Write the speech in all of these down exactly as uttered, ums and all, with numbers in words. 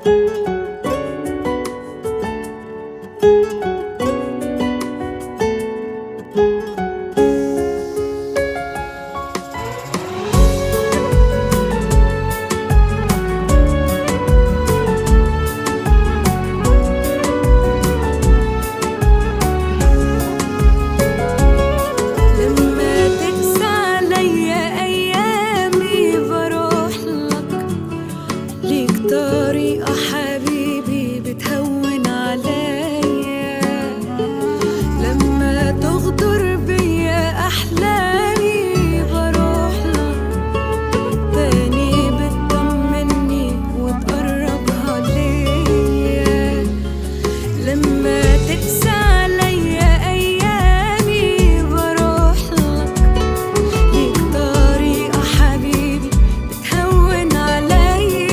طريقة حبيبي بتهون عليا لما تغدر بيا أحلامي، بروح لك تاني بتطمني وتقربها ليا لما تقسى عليا أيامي، بروح لك ليك طريقة حبيبي بتهون عليا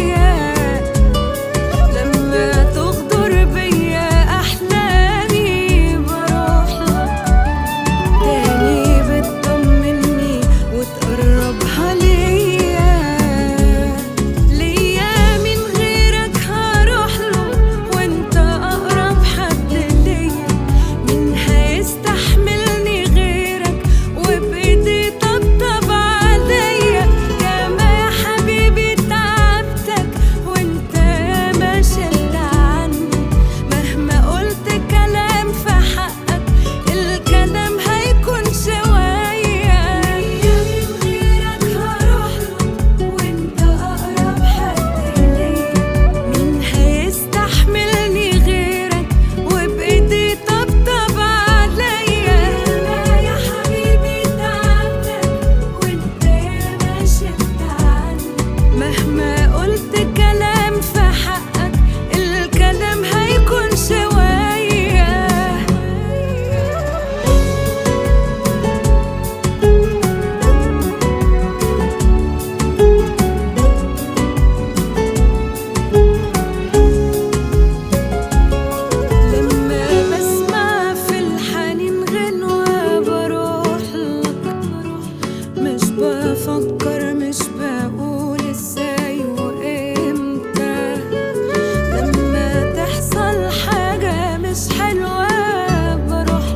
بفكر مش بقول ازاي وامتى لما تحصل حاجة مش حلوة بروح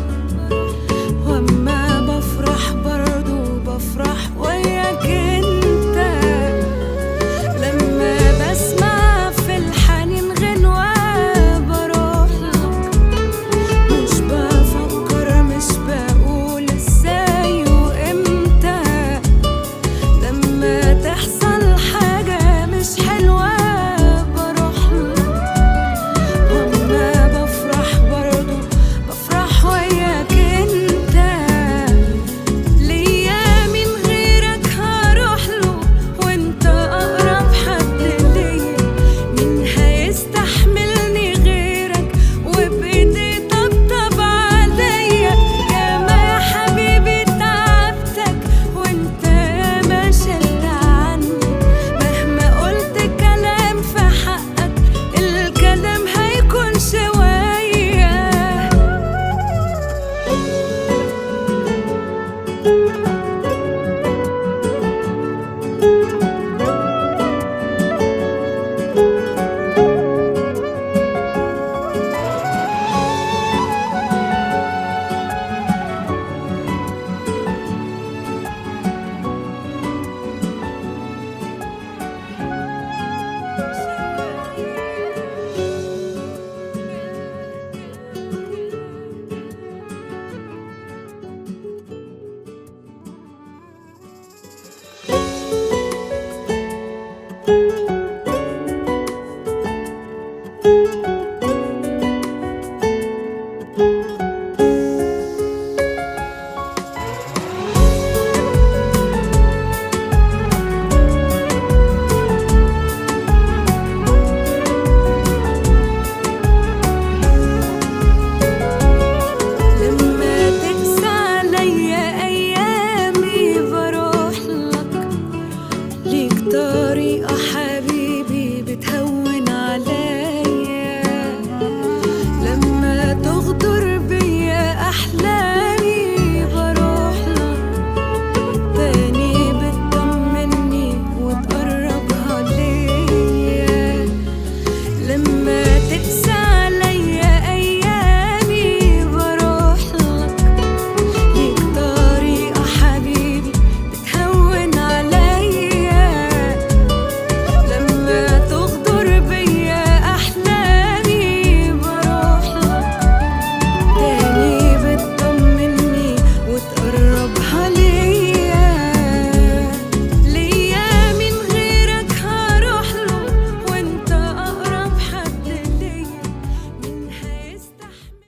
واما بفرح برضو بفرح وياك انت لما بسمع في الحنين غنوة بروح لك مش بفكر مش بقول ازاي وامتى لما تحصل حاجة مش حلوة بروح لك واما بفرح برضو بفرح وياك انت ليا من غيرك هروح له وانت اقرب حد ليا مين هيستحملني غيرك وبايدي طبطب عليا ياما يا حبيبي تعبتك وانت ياما شلت عني مهما قلت كلام في حقك الكلام هيكون شوية لما تقسى عليا أيامي بروح لك ليك طريقة حلوة